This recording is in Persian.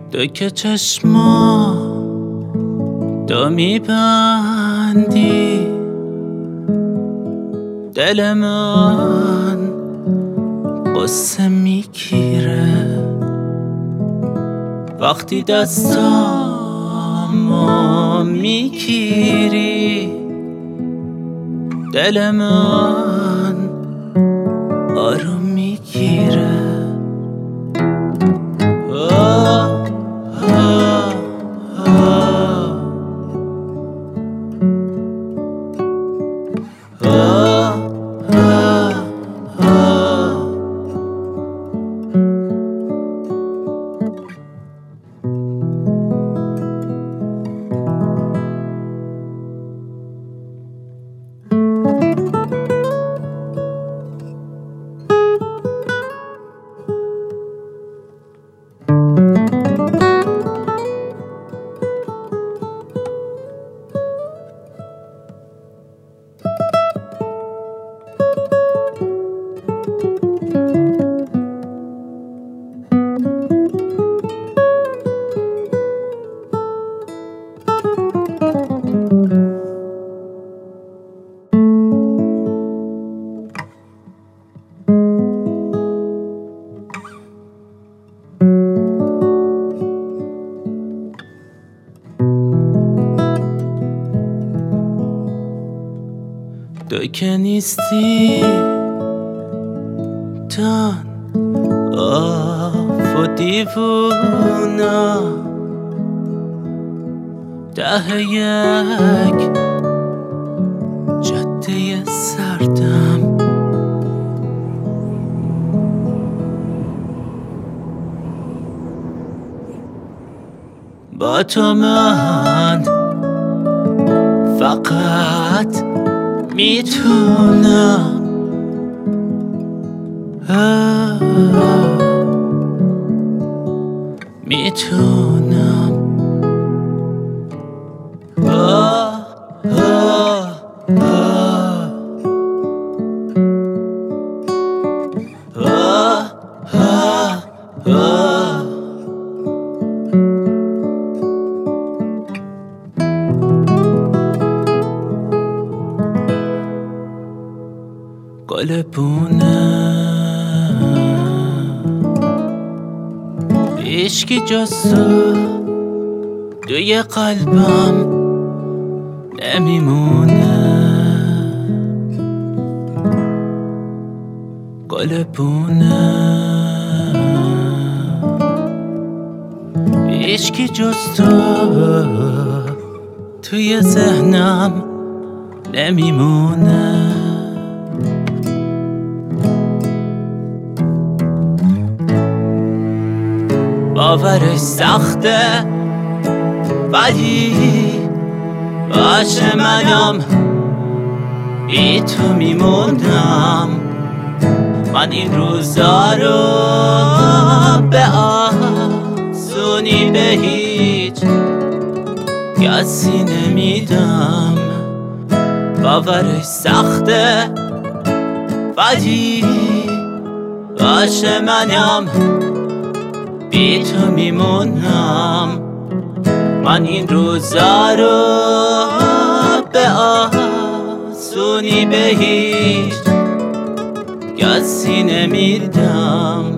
تو که چشما تو میبندی دل من قصه میگیره وقتی دستامو میگیری دل من آروم میگیره تو که نیستی تن آف و دیوونا ته یک جاده سردم با تو من فقط میتونم میتونم گل بونه عشقی جز تو توی قلبم نمیمونه گل بونه عشقی جز تو توی ذهنم نمیمونه باورش سخته ولی باشه منم بی تو میمونم من این روزا رو به آسونی به هیچ کسی نمیدم باورش سخته ولی باشه منم بی تو میمونم من این روزا رو به آسونی به هیچ کسی نمیدم